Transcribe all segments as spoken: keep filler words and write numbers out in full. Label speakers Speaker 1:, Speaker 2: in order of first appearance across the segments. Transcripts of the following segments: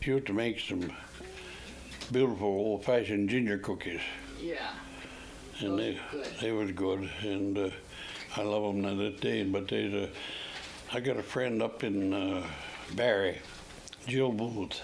Speaker 1: she used to make some beautiful old-fashioned ginger cookies.
Speaker 2: Yeah.
Speaker 1: And
Speaker 2: Those
Speaker 1: they,
Speaker 2: are good.
Speaker 1: they was good, and uh, I love them to this day. But there's a, I got a friend up in uh, Barrie, Jill Booth.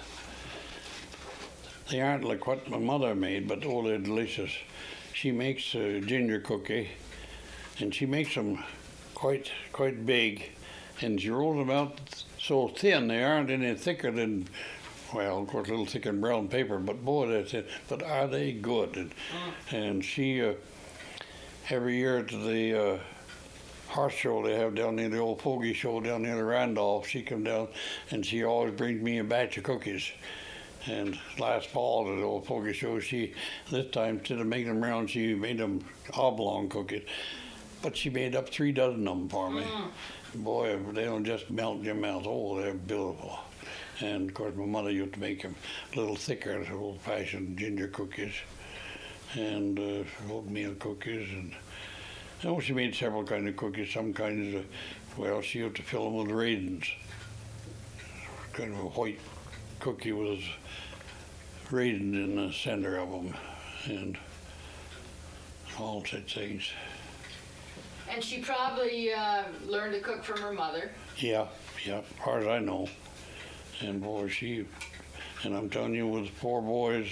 Speaker 1: They aren't like what my mother made, but oh, they're delicious. She makes a ginger cookie, and she makes them quite quite big, and she rolls them out so thin they aren't any thicker than, well, of course, a little thicker than brown paper, but boy, that's it. But are they good? And, and she, uh, every year at the uh, horse show they have down near the old Fogey show down near the Randolph, she come down and she always brings me a batch of cookies. And last fall at the old Fogey show, she, this time, instead of making them round, she made them oblong cookies. But she made up three dozen of them for me. Mm. Boy, they don't just melt in your mouth. Oh, they're beautiful. And of course, my mother used to make them a little thicker, old-fashioned ginger cookies and uh, oatmeal cookies. And oh, she made several kinds of cookies. Some kinds of, well, she used to fill them with raisins. Kind of a white cookie with raisins in the center of them, and all such things.
Speaker 2: And she probably uh, learned to cook from her mother.
Speaker 1: Yeah, yeah, as far as I know. And boy, she, and I'm telling you, with four boys,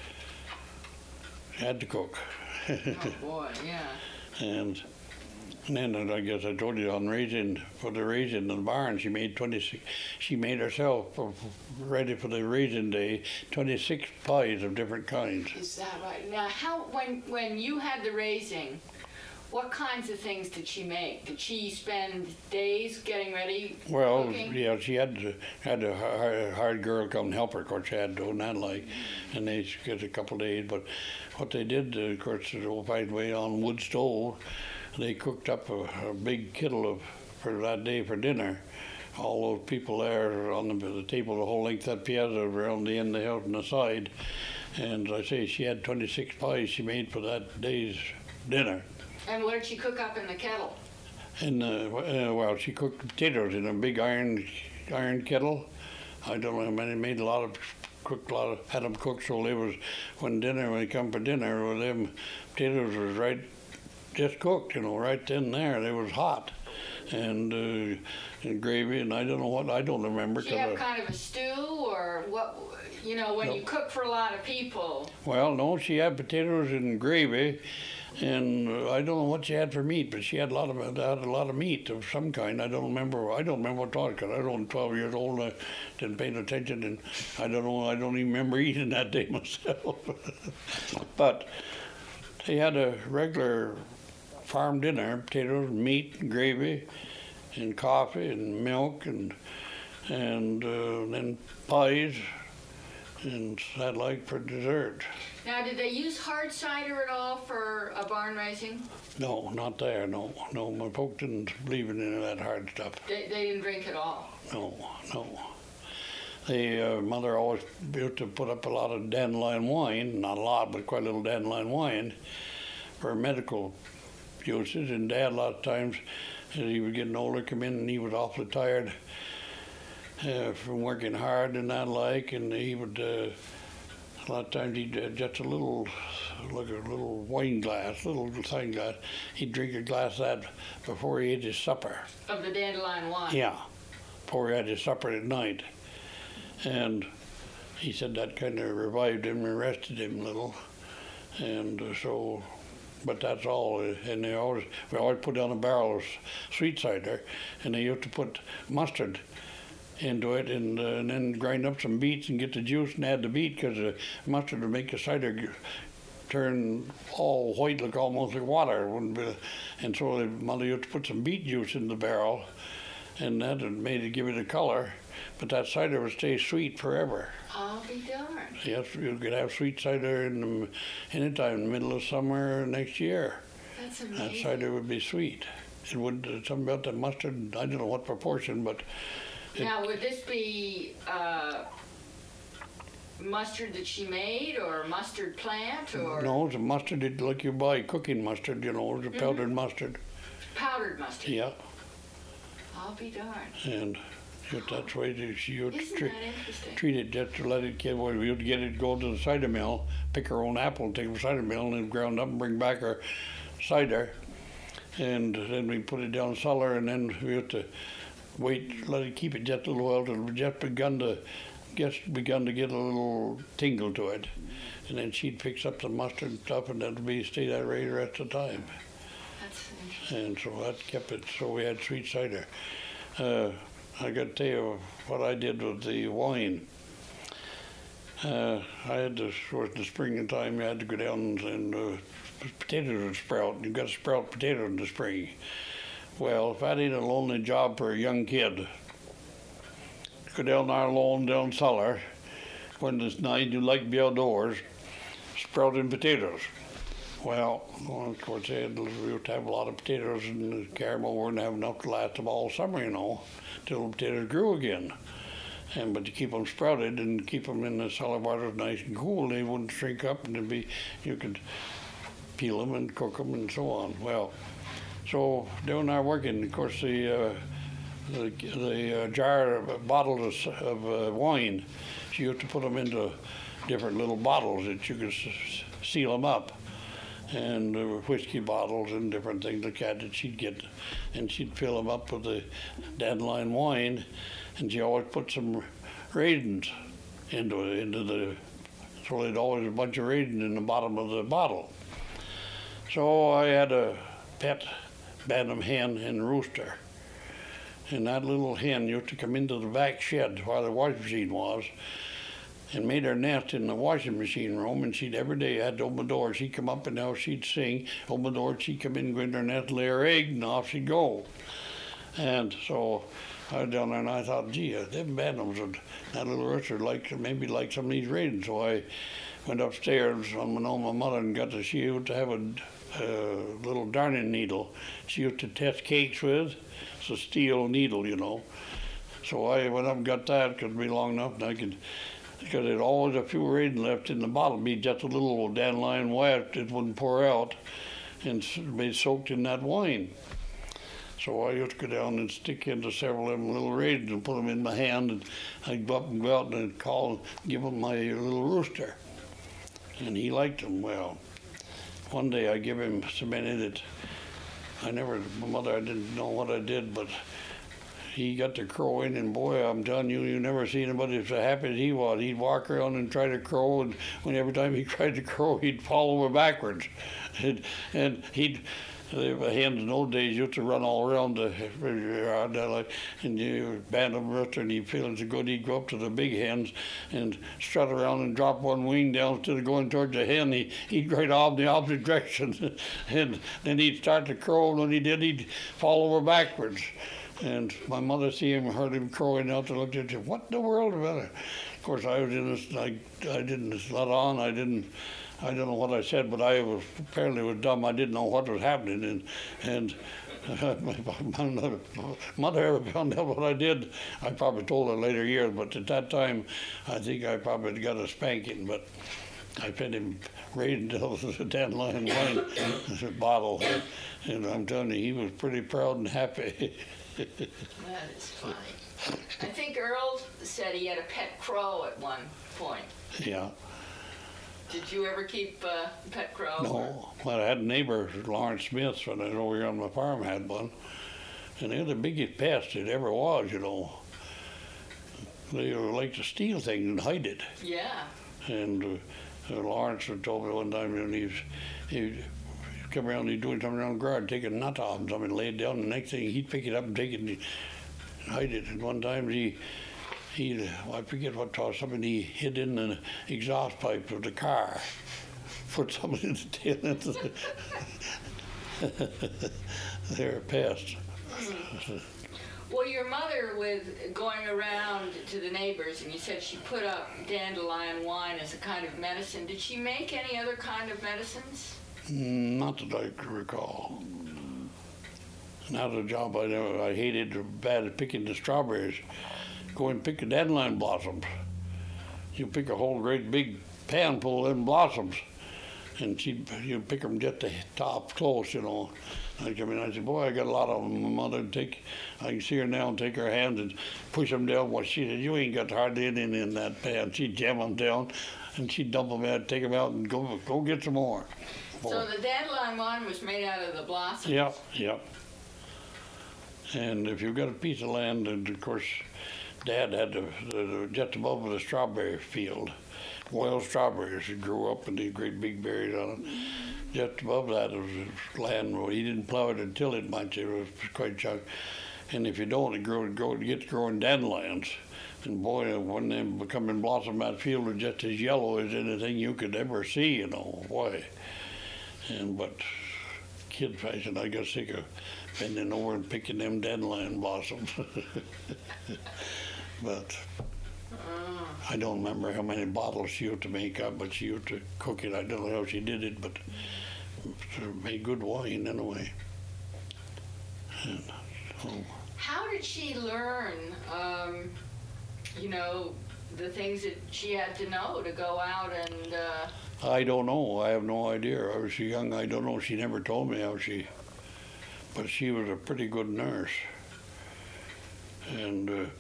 Speaker 1: had to cook.
Speaker 2: Oh boy, yeah.
Speaker 1: And, and then I guess I told you on raising, for the raising in the barn, she made twenty-six, she made herself, for, ready for the raising day, twenty-six pies of different kinds.
Speaker 2: Is that right? Now, how, when, when you had the raising, what kinds of things did she make? Did she spend days getting ready?
Speaker 1: Well,
Speaker 2: cooking?
Speaker 1: yeah, she had to, had a hired, hired girl come help her. Of course, she had to, not like, and they get a couple of days. But what they did, uh, of course, the old-fashioned way on wood stove, they cooked up a, a big kettle of for that day for dinner. All those people there on the, the table, the whole length of that piazza around the end of the house and the side. And as I say, she had twenty-six pies she made for that day's dinner.
Speaker 2: And what did she cook up in the kettle?
Speaker 1: And uh, uh, well, she cooked potatoes in a big iron iron kettle. I don't know how many. Made a lot of cooked a lot of had them cooked so they was when dinner when they come for dinner, well, them potatoes was right just cooked, you know, right then there. They was hot, and uh, and gravy, and I don't know what I don't remember.
Speaker 2: Did she have
Speaker 1: I,
Speaker 2: kind of a stew or what? You know, when
Speaker 1: no.
Speaker 2: you cook for a lot of people.
Speaker 1: Well, no, she had potatoes and gravy. And uh, I don't know what she had for meat, but she had a lot of had a lot of meat of some kind. I don't remember. I don't remember what it was because I was only twelve years old. And I didn't pay no attention, and I don't know. I don't even remember eating that day myself. But they had a regular farm dinner: potatoes, meat, gravy, and coffee, and milk, and and uh, then pies, and that like for dessert.
Speaker 2: Now, did they use hard cider at all for a barn raising?
Speaker 1: No, not there, no. No, my folks didn't believe in any of that hard stuff.
Speaker 2: They, they didn't drink at all?
Speaker 1: No, no. The uh, mother always used to put up a lot of dandelion wine, not a lot, but quite a little dandelion wine for medical uses. And Dad, a lot of times, as he was getting older, come in and he was awfully tired uh, from working hard and that like, and he would... Uh, A lot of times he'd uh, just a little, like a little wine glass, little tiny glass. He'd drink a glass of that before he ate his supper.
Speaker 2: Of the dandelion wine?
Speaker 1: Yeah, before he had his supper at night. And he said that kind of revived him and rested him a little. And uh, so, but that's all. And they always, we always put down a barrel of sweet cider, and they used to put mustard into it, and, uh, and then grind up some beets and get the juice and add the beet, because the mustard would make the cider g- turn all white, look almost like water. Wouldn't be, and so the mother used to put some beet juice in the barrel, and that had made it give it a color, but that cider would stay sweet forever.
Speaker 2: I'll be darned.
Speaker 1: Yes, you could have sweet cider in the, anytime in the middle of summer next year.
Speaker 2: That's amazing.
Speaker 1: That cider would be sweet. It would, uh, something about the mustard, I don't know what proportion, but It,
Speaker 2: now, would this be uh, mustard that she made, or mustard plant, or
Speaker 1: no, it's a mustard it, like you buy cooking mustard, you know, it's a powdered mm-hmm. mustard.
Speaker 2: Powdered mustard.
Speaker 1: Yeah.
Speaker 2: I'll be darned.
Speaker 1: And You- That's the way they- she would
Speaker 2: Isn't
Speaker 1: treat,
Speaker 2: that interesting?
Speaker 1: treat it, just to let it get, well, we would get it, go to the cider mill, pick our own apple, take it to the cider mill, and then ground up and bring back our cider. And then we put it down cellar, and then we had to wait, let it keep it just a little while till it just begun to, just begun to get a little tingle to it. And then she'd fix up the mustard and stuff, and that'd be, stay that way the rest of the time.
Speaker 2: That's interesting.
Speaker 1: And so that kept it, so we had sweet cider. Uh, I got to tell you what I did with the wine. Uh, I had to, towards the springtime, you had to go down and uh, potatoes would sprout. You got to sprout potatoes in the spring. Well, if that ain't a lonely job for a young kid, go down our lawn down cellar when it's night, you like to be outdoors, sprouting potatoes. Well, well, of course, they had, we would have a lot of potatoes, and the caramel wouldn't have enough to last them all summer, you know, till the potatoes grew again. And but to keep them sprouted and keep them in the cellar water nice and cool, they wouldn't shrink up, and they'd be, you could peel them and cook them and so on. Well, so down there working, of course, the uh, the, the uh, jar of bottles of, of uh, wine, she used to put them into different little bottles that you could s- seal them up. And there were whiskey bottles and different things like that that she'd get, and she'd fill them up with the dandelion wine, and she always put some raisins into it, into the, so there'd always a bunch of raisins in the bottom of the bottle. So I had a pet Bantam hen and rooster, and that little hen used to come into the back shed where the washing machine was, and made her nest in the washing machine room, and she'd every day had to open the door. She'd come up and now she'd sing, open the door, she'd come in, go in her nest, lay her egg, and off she'd go. And so I was down there and I thought, gee, uh, them bantams would, that little rooster like maybe like some of these raisins. So I went upstairs on my, on my mother and got to, she used to have a, a little darning needle she used to test cakes with. It's a steel needle, you know. So I went up and got that, could be long enough, and I could, because there'd always a few raisins left in the bottle, be just a little dandelion wet, it wouldn't pour out, and be soaked in that wine. So I used to go down and stick into several of them little raisins and put them in my hand, and I'd go up and go out and I'd call, give him my little rooster. And he liked them well. One day I give him so many that I never, my mother, I didn't know what I did, but he got to crowing, and boy, I'm telling you, you never see anybody so happy as he was. He'd walk around and try to crow, and when every time he tried to crow, he'd fall over backwards. And, and he'd, the hens in those days used to run all around the yard, like, and you bantam rooster, and he'd feel so good, he'd go up to the big hens and strut around and drop one wing down instead of going towards the hen. He, he'd go off in the opposite direction, and then he'd start to crow, and when he did, he'd fall over backwards. And my mother see him, heard him crowing out, and looked at him, what in the world about it? Of course, I was in this, I, I didn't let on, I didn't, I don't know what I said, but I was, apparently was dumb, I didn't know what was happening, and, and uh, my, my mother, mother ever found out what I did, I probably told her later years, but at that time, I think I probably got a spanking, but I fed him raisins till the dandelion wine bottle, and I'm telling you, he was pretty proud and happy.
Speaker 2: That is funny. I think Earl said he had a pet crow at one point.
Speaker 1: Yeah.
Speaker 2: Did you ever keep uh, a pet crow?
Speaker 1: No. Well, I had a neighbor, Lawrence Smith, when I was over here on my farm, had one. And they're the biggest pest it ever was, you know. They like to steal things and hide it.
Speaker 2: Yeah.
Speaker 1: And uh, Lawrence had told me one time when he was, he'd come around, he'd doing something around the garden, take a nut off and something, lay it down, and the next thing he'd pick it up and take it and he'd hide it. And one time he, he, I forget what it was, something he hid in the exhaust pipe of the car, put something in the tail end of the, they're a pest.
Speaker 2: Well, your mother, with going around to the neighbors, and you said she put up dandelion wine as a kind of medicine. Did she make any other kind of medicines?
Speaker 1: Not that I can recall. Not a job I never, I hated bad at picking the strawberries. Go and pick the dandelion blossoms. You pick a whole great big pan full of them blossoms, and she'd, you'd pick them just the top close, you know. I come in, I said, boy, I got a lot of them. My mother would take, I can see her now and take her hands and push them down. Well, she said, you ain't got hardly anything in that pan. She'd jam them down, and she'd dump them out, take them out, and go go get some more.
Speaker 2: So
Speaker 1: Boy.
Speaker 2: the dandelion wine was made out of the blossoms?
Speaker 1: Yep, yep. And if you've got a piece of land, and of course, Dad had the, the, just above the strawberry field, wild strawberries that grew up and these great big berries on it. Just above that was land where he didn't plow it and till it much. It was quite chunk. And if you don't, it, grow, it, grow, it gets growing dandelions. And boy, when they become in blossom, that field was just as yellow as anything you could ever see, you know, boy. And but kid fashion, I got sick of bending over and picking them dandelion blossoms. But I don't remember how many bottles she used to make up, but she used to cook it. I don't know how she did it, but she made good wine anyway. And so,
Speaker 2: how did she learn, um, you know, the things that she had to know to go out and... Uh...
Speaker 1: I don't know. I have no idea. I was so young, I don't know. She never told me how she... But she was a pretty good nurse. And... Uh,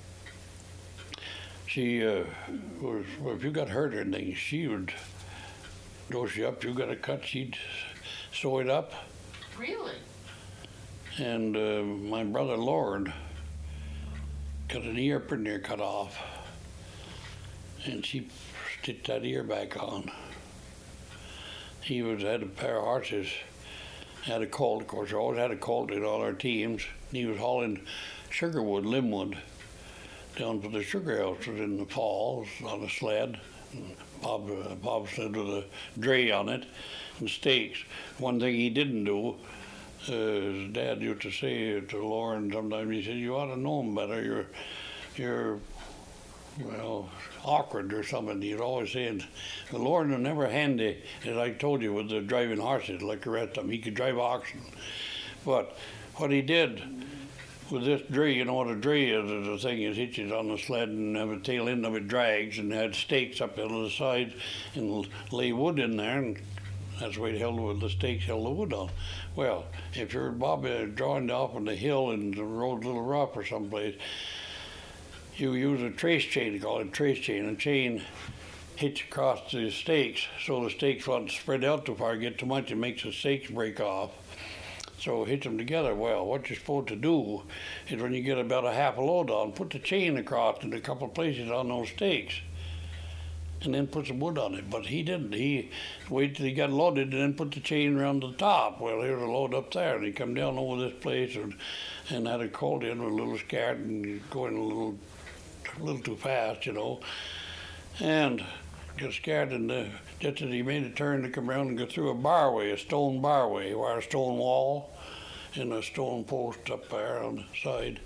Speaker 1: She uh, was, well, if you got hurt or anything, she would dose you up. You got a cut, she'd sew it up.
Speaker 2: Really?
Speaker 1: And uh, my brother Lord got an ear pretty near cut off, and she stitched that ear back on. He was had a pair of horses, had a colt. Of course, I always had a colt in all our teams. And he was hauling sugarwood, limbwood, down to the sugar houses in the falls on a sled. And Bob, uh, Bob sled with a dray on it and stakes. One thing he didn't do, uh, his dad used to say to Lauren sometimes, he said, you ought to know him better. You're, you're, well, awkward or something. He'd always say, Lauren was never handy, as I told you, with the driving horses like the rest of them. He could drive oxen. But what he did, with this dray, you know what a dray is? The thing is hitches on the sled and have a tail end of it drags and had stakes up on the side and lay wood in there, and that's the way it held with the stakes held the wood on. Well, if you're Bobby drawing off on the hill and the road's a little rough or someplace, you use a trace chain, you call it a trace chain. A chain hitch across the stakes so the stakes won't spread out too far, get too much, it makes the stakes break off. So hitch them together. Well, what you're supposed to do is when you get about a half a load on, put the chain across in a couple of places on those stakes and then put some wood on it. But he didn't. He waited till he got loaded and then put the chain around the top. Well, here's a load up there. And he come down over this place and, and had a colt in with a little scared and going a little, a little too fast, you know. And got scared, and uh, just as he made a turn to come around and go through a barway, a stone barway, where a stone wall and a stone post up there on the side.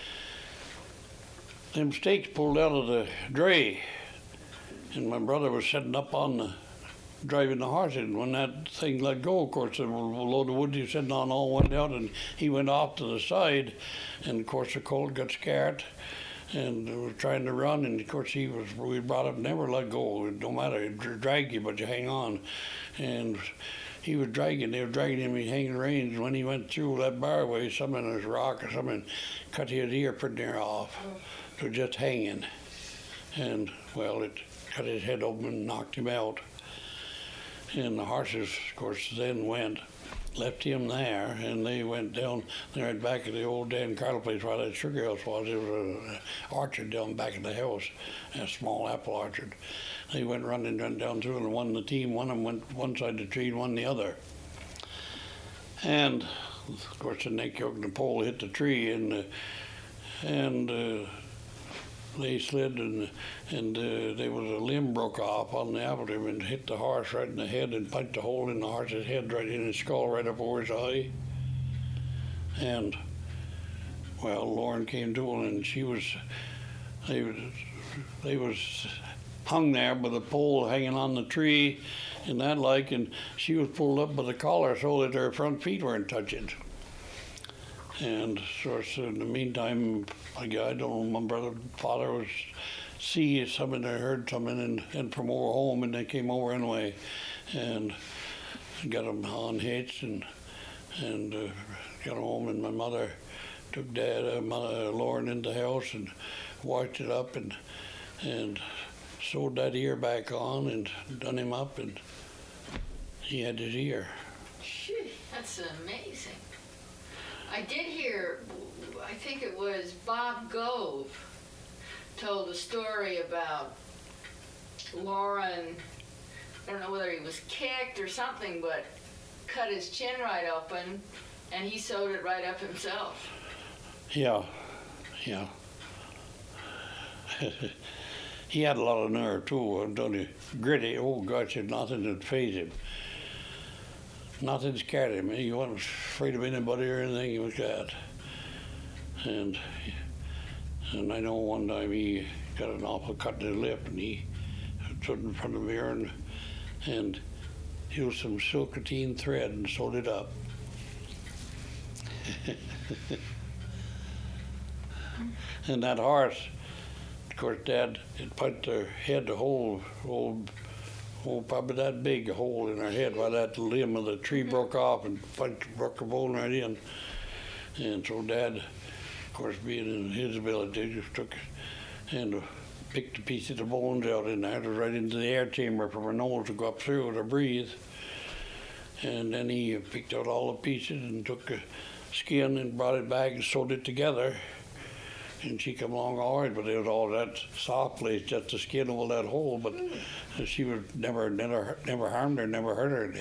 Speaker 1: Them stakes pulled out of the dray, and my brother was sitting up on the, driving the horse, and when that thing let go, of course, the load of wood he was sitting on all went out, and he went off to the side, and of course the colt got scared and was trying to run, and of course he was, we brought up, never let go, no matter, it drag you, but you hang on. And he was dragging, they were dragging him, he hanging reins, and when he went through that barway, something in his rock or something cut his ear pretty near off, so just hanging. And, well, it cut his head open and knocked him out. And the horses, of course, then went, left him there, and they went down there at back of the old Dan Carter place where that sugar house was. There was an orchard down back of the house, a small apple orchard. They went running went down through and won the team. One of them went one side of the tree and one the other. And, of course, the neck yoke and the pole hit the tree, and uh, and uh, they slid, and and uh, there was a limb broke off on the apple tree and hit the horse right in the head and punched a hole in the horse's head right in his skull, right up over his eye. And, well, Lauren came to him, and she was, they was, they was hung there by the pole hanging on the tree and that like, and she was pulled up by the collar so that her front feet weren't touching. And of course, in the meantime, I don't know, my brother, father was see something, I heard something, and, and from over home, and they came over anyway, and got them on hitched, and and uh, got home, and my mother took Dad, uh, mother, Lauren into the house and washed it up and and sewed that ear back on and done him up, and he had his ear.
Speaker 2: Phew, that's amazing. I did hear, I think it was Bob Gove told a story about Lauren, I don't know whether he was kicked or something, but cut his chin right open, and he sewed it right up himself.
Speaker 1: Yeah, yeah. He had a lot of nerve too, I'm telling you. Gritty, oh gosh, there's nothing that phased him. Nothing scared him. He wasn't afraid of anybody or anything. He was that. And and I know one time he got an awful cut in his lip, and he stood in front of the mirror and, and used some silkatine thread and sewed it up. And that horse, of course, Dad had put their head a hole, hole, hole probably that big a hole in her head while that limb of the tree broke off and punched, broke her bone right in. And so Dad, of course, being in his ability, just took and picked a piece of the bones out in there, right into the air chamber for her nose to go up through to breathe. And then he picked out all the pieces and took the skin and brought it back and sewed it together. And she come along all right, but it was all that soft place, just the skin over that hole. But mm. she was never, never, never harmed her, never hurt her.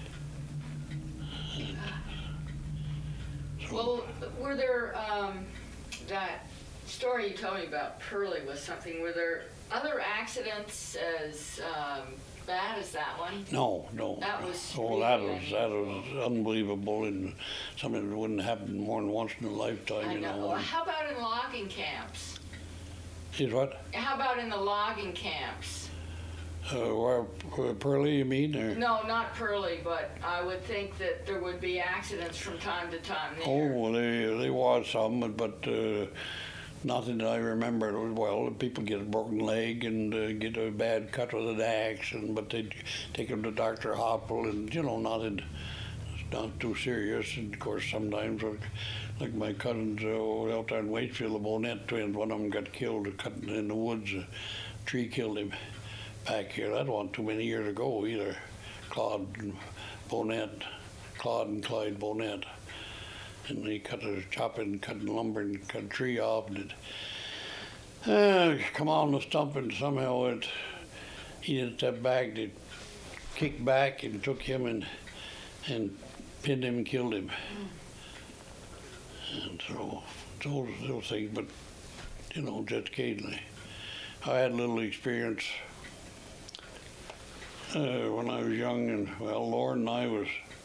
Speaker 2: So. Well, were there um, that story you told me about Pearlie was something? Were there other accidents as um, bad as that one?
Speaker 1: No, no.
Speaker 2: That was.
Speaker 1: Oh,
Speaker 2: really
Speaker 1: that was that was unbelievable, and something that wouldn't happen more than once in a lifetime.
Speaker 2: I
Speaker 1: you
Speaker 2: know.
Speaker 1: know.
Speaker 2: Well, how about in logging camps?
Speaker 1: Is what?
Speaker 2: How about in the logging camps?
Speaker 1: Uh, where, where Pearlie, you mean? Or?
Speaker 2: No, not Pearlie, but I would think that there would be accidents from time to time there.
Speaker 1: Oh, well, they they was some, but. Uh, Nothing that I remember. Well, people get a broken leg and uh, get a bad cut with an axe, and but they take them to Doctor Hoppel, and you know, nothing, not too serious. And of course, sometimes, like, like my cousins uh, out there in Waitsfield, the Bonnet twins, one of them got killed cutting in the woods. A tree killed him back here. That wasn't too many years ago either. Claude and Bonnet, Claude and Clyde Bonnet. And he cut a chopping, cutting lumber, and cut a tree off, and it uh, come on the stump, and somehow it he didn't step back. They kicked back and took him and and pinned him and killed him. Mm. And so those little things, but you know, just occasionally. I had a little experience uh, when I was young, and well, Lauren and I was.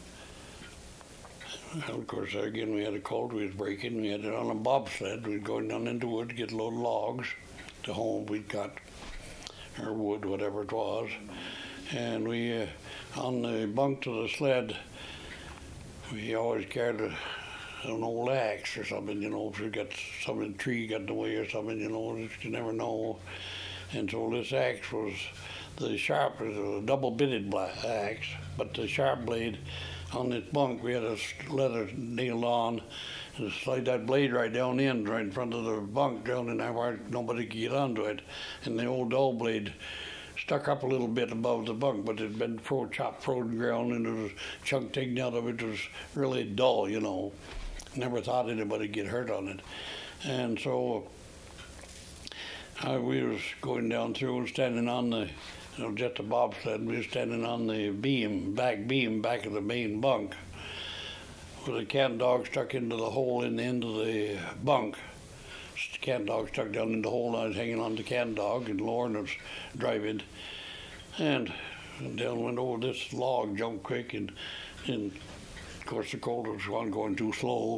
Speaker 1: Well, of course, again, we had a colt we was breaking. We had it on a bobsled. We'd go down into the woods, get a load of logs to home. We'd cut or wood, whatever it was. And we, uh, on the bunk to the sled, we always carried a, an old axe or something, you know, if you got some in the tree got in the way or something, you know, you never know. And so this axe was the sharp, it was a double-bitted axe, but the sharp blade on this bunk, we had a leather nailed on and slide that blade right down in, right in front of the bunk, down in there where nobody could get onto it. And the old dull blade stuck up a little bit above the bunk, but it had been fro- chopped, frozen ground, and there was a chunk taken out of it. It was really dull, you know. Never thought anybody would get hurt on it. And so uh, we was going down through and standing on the You know, just a bobsled. We were standing on the beam, back beam, back of the main bunk, with a cat dog stuck into the hole in the end of the bunk. The cat dog stuck down in the hole, and I was hanging on the cat dog, and Lauren was driving. And, and down went over this log, jumped quick, and, and of course the colt was one going too slow.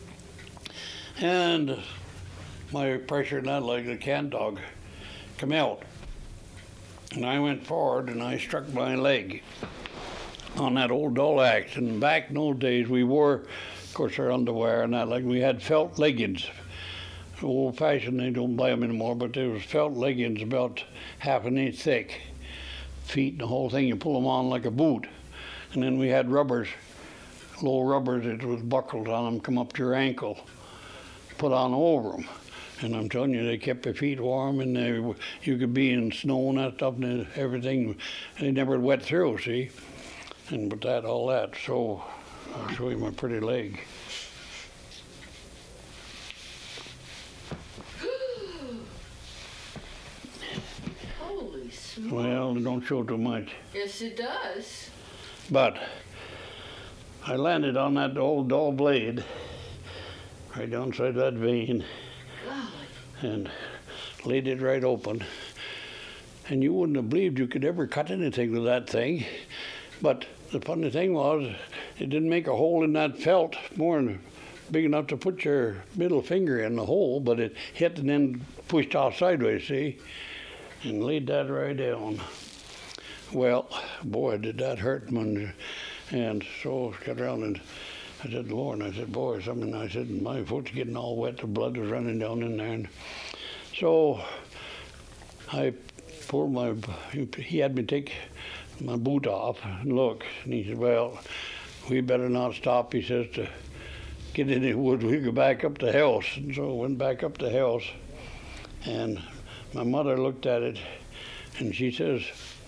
Speaker 1: And my pressure in that leg, the cat dog, come out. And I went forward and I struck my leg on that old dull axe. And back in those days, we wore, of course, our underwear and that, like we had felt leggings. Old fashioned, they don't buy them anymore, but there was felt leggings about half an inch thick, feet and the whole thing. You pull them on like a boot. And then we had rubbers low rubbers that was buckled on them, come up to your ankle, put on over them. And I'm telling you, they kept your feet warm, and they, you could be in snow and that stuff, and everything. They never wet through, see? And with that, all that. So I'll show you my pretty leg.
Speaker 2: Holy smokes.
Speaker 1: Well, it don't show too much.
Speaker 2: Yes, it does.
Speaker 1: But I landed on that old dull blade, right downside that vein, and laid it right open. And you wouldn't have believed you could ever cut anything with that thing. But the funny thing was, it didn't make a hole in that felt more than big enough to put your middle finger in the hole, but it hit and then pushed off sideways, see? And laid that right down. Well, boy, did that hurt. When, and so I got around and I said, Lord, and I said, boy, something. I said, my foot's getting all wet. The blood was running down in there. And so I pulled my, he had me take my boot off and look. And he said, well, we better not stop, he says, to get any wood. We go back up the house. And so I went back up the house. And my mother looked at it, and she says,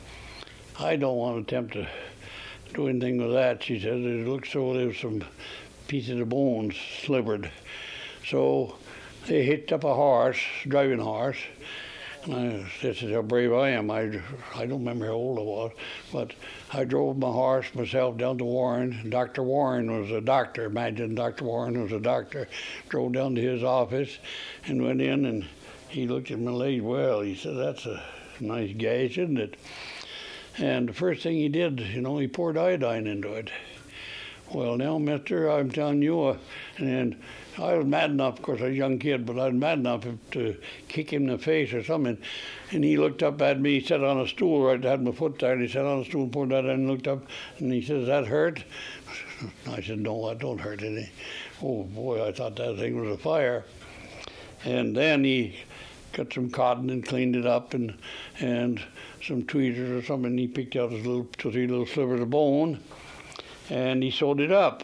Speaker 1: I don't want to attempt to do anything with that. She says, it looks so there's some pieces of bones slivered. So they hitched up a horse, driving horse. And I, this is how brave I am. I, I don't remember how old I was, but I drove my horse myself down to Warren. Doctor Warren was a doctor. Imagine Doctor Warren was a doctor. Drove down to his office and went in, and he looked at my leg. Well, he said, that's a nice gash, isn't it? And the first thing he did, you know, he poured iodine into it. Well, now, mister, I'm telling you, uh, and I was mad enough, of course, I was a young kid, but I was mad enough to kick him in the face or something. And he looked up at me, he sat on a stool, right, I had my foot there, and he sat on a stool and poured that in and looked up, and he says, that hurt? I said, no, that don't hurt any. Oh, boy, I thought that thing was a fire. And then he got some cotton and cleaned it up, and and some tweezers or something. He picked out his little two, three little slivers of bone, and he sewed it up.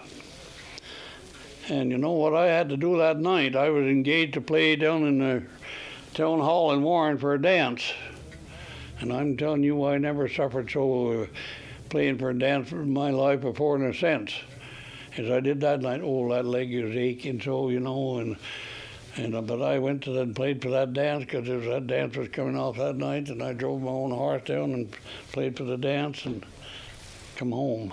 Speaker 1: And you know what I had to do that night? I was engaged to play down in the town hall in Warren for a dance. And I'm telling you, I never suffered so uh, playing for a dance in my life before in a sense. As I did that night, oh, that leg was aching so, you know, and And, uh, but I went to that and played for that dance because that dance was coming off that night, and I drove my own horse down and played for the dance and come home.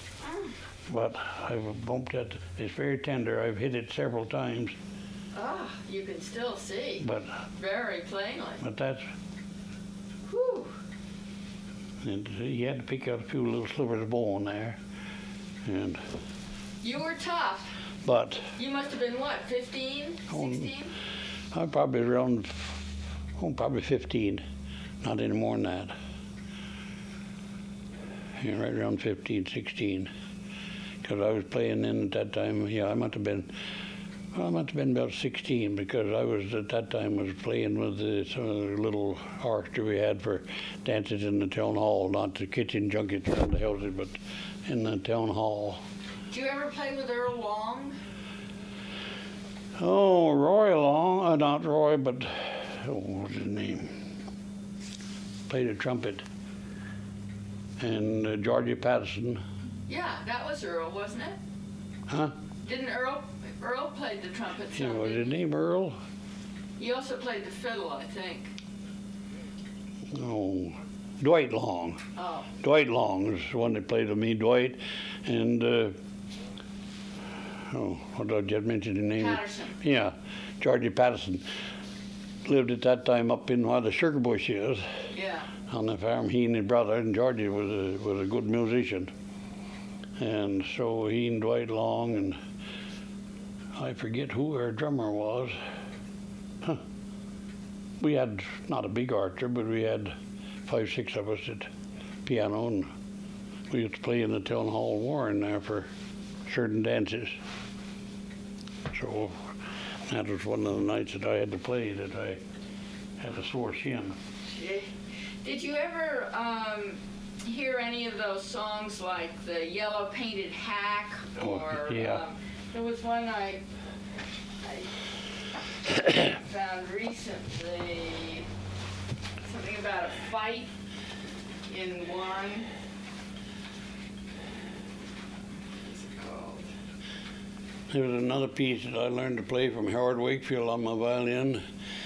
Speaker 1: But I've bumped it. It's very tender. I've hit it several times.
Speaker 2: Ah, you can still see.
Speaker 1: But
Speaker 2: very plainly.
Speaker 1: But that's.
Speaker 2: Whew.
Speaker 1: And he had to pick out a few little slivers of bone there, and.
Speaker 2: You were tough.
Speaker 1: But
Speaker 2: you must have been what, fifteen, sixteen?
Speaker 1: I'm probably around, oh, probably fifteen, not any more than that. Yeah, right around fifteen, sixteen. Because I was playing in at that time. Yeah, I must have been, well, I must have been about sixteen, because I was at that time was playing with the, some of the little orchestra we had for dances in the town hall, not the kitchen junkets around the houses, but in the town hall.
Speaker 2: Did you ever play with Earl Long?
Speaker 1: Oh, Roy Long, uh, not Roy, but oh, what was his name? Played a trumpet. And uh, Georgie Patterson.
Speaker 2: Yeah, that was Earl, wasn't it?
Speaker 1: Huh?
Speaker 2: Didn't Earl, Earl played the trumpet some,
Speaker 1: Yeah, was
Speaker 2: didn't
Speaker 1: his
Speaker 2: he?
Speaker 1: name Earl?
Speaker 2: He also played the fiddle, I think.
Speaker 1: Oh, Dwight Long.
Speaker 2: Oh.
Speaker 1: Dwight Long was the one that played with me, Dwight. And, uh, oh, what did I just mention his name?
Speaker 2: Patterson.
Speaker 1: Yeah, Georgie Patterson. Lived at that time up in where the sugar bush is.
Speaker 2: Yeah.
Speaker 1: On the farm, he and his brother, and Georgie was a, was a good musician. And so he and Dwight Long, and I forget who our drummer was. Huh. We had not a big orchestra, but we had five, six of us at piano, and we used to play in the town hall Warren there for certain dances. So that was one of the nights that I had to play that I had a sore shin.
Speaker 2: Did you ever um, hear any of those songs like the Yellow Painted Hack,
Speaker 1: Oh,
Speaker 2: or
Speaker 1: yeah.
Speaker 2: um, there was one I, I found recently, something about a fight in Warren. What's it called?
Speaker 1: There was another piece that I learned to play from Howard Wakefield on my violin.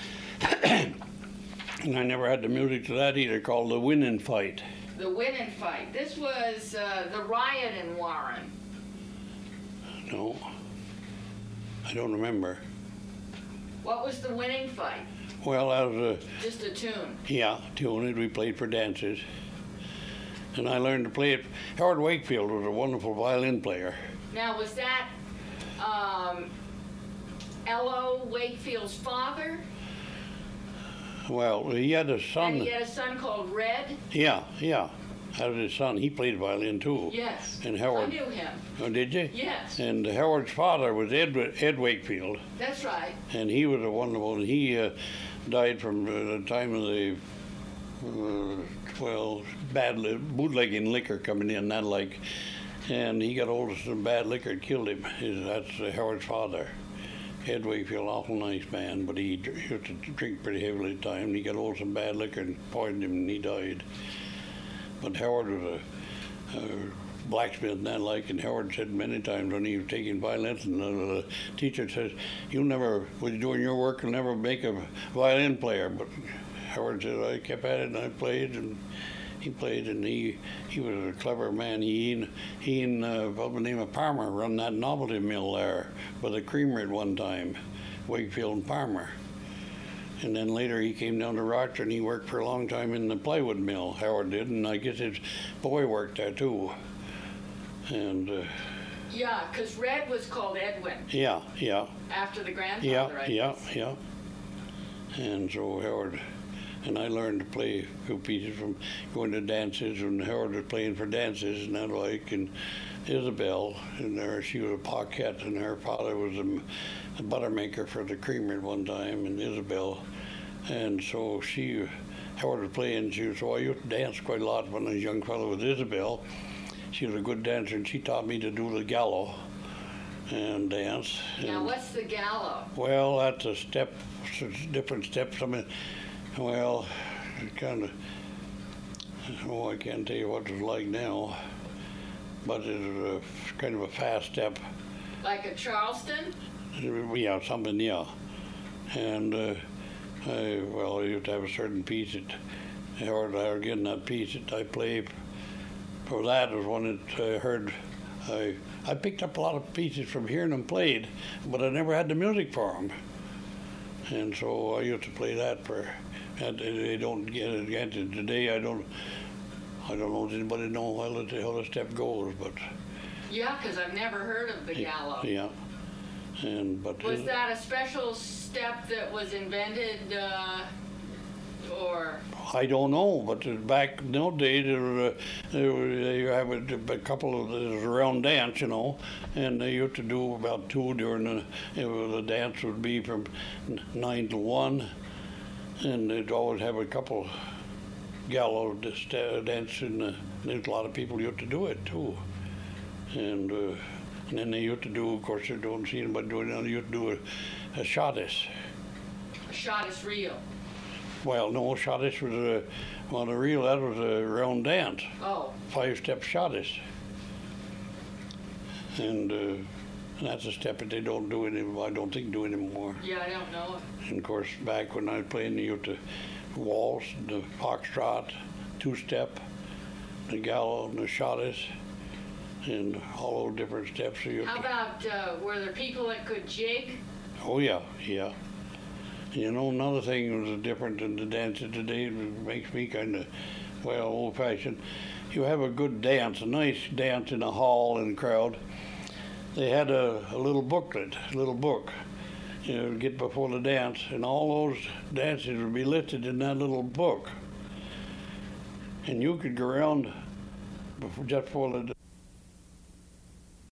Speaker 1: And I never had the music to that either, called The Winning Fight.
Speaker 2: The Winning Fight. This was uh, the riot in Warren.
Speaker 1: No, I don't remember.
Speaker 2: What was the winning fight?
Speaker 1: Well, that was
Speaker 2: Just a tune.
Speaker 1: a, yeah, tune that we played for dances. And I learned to play it. Howard Wakefield was a wonderful violin player.
Speaker 2: Now, was that um, Ello Wakefield's father?
Speaker 1: Well, he had a
Speaker 2: And
Speaker 1: son.
Speaker 2: he had a son called Red?
Speaker 1: Yeah, yeah. That was his son. He played violin too.
Speaker 2: Yes.
Speaker 1: And
Speaker 2: I
Speaker 1: Howard.
Speaker 2: knew him.
Speaker 1: Oh, did you?
Speaker 2: Yes.
Speaker 1: And Howard's father was Ed, Ed Wakefield,
Speaker 2: That's right.
Speaker 1: and he was a wonderful. And he uh, died from uh, the time of the uh, well, bad li- bootlegging liquor coming in, that like, and he got hold of some bad liquor and killed him. His, that's uh, Howard's father. Ed Wakefield, awful nice man, but he, dr- he used to drink pretty heavily at the time. He got hold of some bad liquor and poisoned him, and he died. But Howard was a, a blacksmith and that like, and Howard said many times when he was taking violin, and the, the teacher says, "You never, when you're doing your work, you'll never make a violin player." But Howard said, "I kept at it and I played, and he played, and he he was a clever man. He and he and uh, by the name of Palmer run that novelty mill there with a creamery at one time, Wakefield and Palmer. And then later he came down to Rochester and he worked for a long time in the plywood mill, Howard did, and I guess his boy worked there too. And uh,
Speaker 2: Yeah, because Red was called Edwin
Speaker 1: yeah, yeah,
Speaker 2: after the grandfather,
Speaker 1: yeah,
Speaker 2: I
Speaker 1: yeah,
Speaker 2: guess.
Speaker 1: yeah. And so Howard, and I learned to play a few pieces from going to dances, and Howard was playing for dances and that like, and Isabel, and there she was a pocket, and her father was a, a butter maker for the creamery at one time, and Isabel, and so she, Howard was playing, she was, so I used to dance quite a lot when I was a young fellow with Isabel. She was a good dancer, and she taught me to do the gallo and dance.
Speaker 2: Now,
Speaker 1: and,
Speaker 2: what's the gallo?
Speaker 1: well, that's a step, it's different steps. I mean, well, it kind of, oh, I can't tell you what it's like now, but it's a, kind of a fast step.
Speaker 2: Like a Charleston?
Speaker 1: Yeah, something, yeah. And, uh, I, well, you have to have a certain piece that, Howard, I was getting that piece that I play. For that was one that I heard, I, I picked up a lot of pieces from hearing them played, but I never had the music for them. And so I used to play that for, and they don't get it again today. I don't, I don't know if anybody know how the, how the step goes, but
Speaker 2: Yeah, because I've never heard of the gallo.
Speaker 1: yeah. And but
Speaker 2: Was
Speaker 1: it-
Speaker 2: that a special step that was invented, uh, or?
Speaker 1: I don't know, but back in those days, there was a, there was, you have a, a couple of there was a round dance, you know, and they used to do about two during the. It was, the dance would be from nine to one, and they'd always have a couple gallo dance, and uh, there's a lot of people used to do it too, and. Uh, And then they used to do, of course, they don't see anybody doing it, they used to do a, a schottis.
Speaker 2: A schottis reel?
Speaker 1: Well, no, schottis was a, well, the reel, that was a round dance,
Speaker 2: Oh,
Speaker 1: five-step schottis. And, uh, and that's a step that they don't do anymore, I don't think do anymore.
Speaker 2: yeah, I don't know.
Speaker 1: And of course, back when I was playing, they used to waltz, the foxtrot, two-step, the gallo, and the schottis, and all those different steps. So you
Speaker 2: How about, uh, were there people that could jig?
Speaker 1: Oh, yeah, yeah. And you know, another thing was different in the dances today, it makes me kind of, well, old-fashioned. You have a good dance, a nice dance in a hall and crowd. They had a, a little booklet, a little book, you know, to get before the dance, and all those dances would be listed in that little book. And you could go around before, just before the